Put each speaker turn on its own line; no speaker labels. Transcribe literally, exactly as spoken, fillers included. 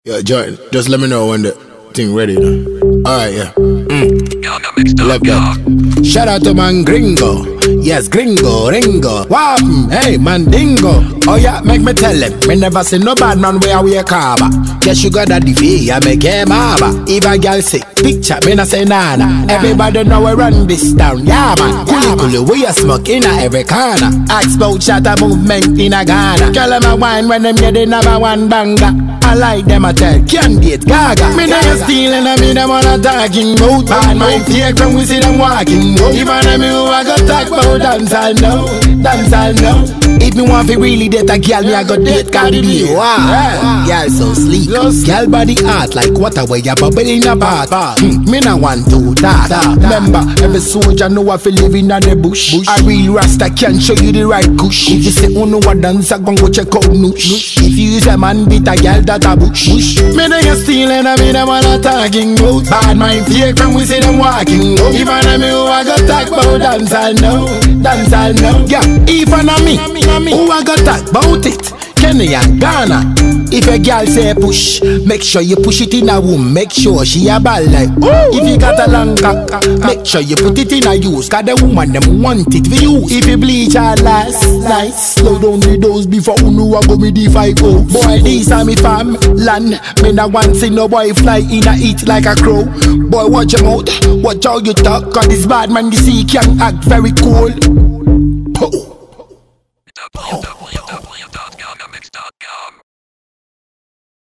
Yeah, Jordan, just let me know when the thing ready. Alright, yeah. Mm. Love that. Shout out to man Gringo. Yes, Gringo, Ringo. Wow, hey, man Dingo. Oh yeah, make me tell him. Me never see no bad man where we a carver. Yes, you got that D V, I make him harbor. If a girl say picture, me not say nada. Everybody know we run this town. Yeah, man. Kuli kuli, we a smoke in a every corner. Ask about shatter movement in a Ghana. Girl, them a wine when them get the number one banger. I like them a tell, can't date Gaga. Me they stealing and me them on a talking about. Bad mind fake when we see them walking out. Even them who I got talk about dance all now, dance all now. If me want to really date a girl, me I got date Cardi B. Wow, girl so sleek, girl body hot like water where you bubble in a bath. Hmm, me not want to that. Remember, every soldier know I feel living in the bush. A real rasta can show you the right kush. If you say oh no a dance, I gon' go check out noosh. If you use a man beat a girl that a bush. Me they you stealing and me them all a talking about. Bad mind fake when we see them walking out. Even them who I got talk about dance all now, dance all now. Yeah, even a me, who I got talk about it. Kenya and Ghana. If a girl say push, make sure you push it in a womb. Make sure she a ball like ooh. If you got a long cock, make sure you put it in a use. Cause the woman them want it for you. If you bleach her last nice, slow down the dose before you know I go me the five oh. Boy, this are me fam land. Me not want see no boy fly in a eat like a crow. Boy, watch your mouth, watch how you talk. Cause this bad man you see can act very cool. Po.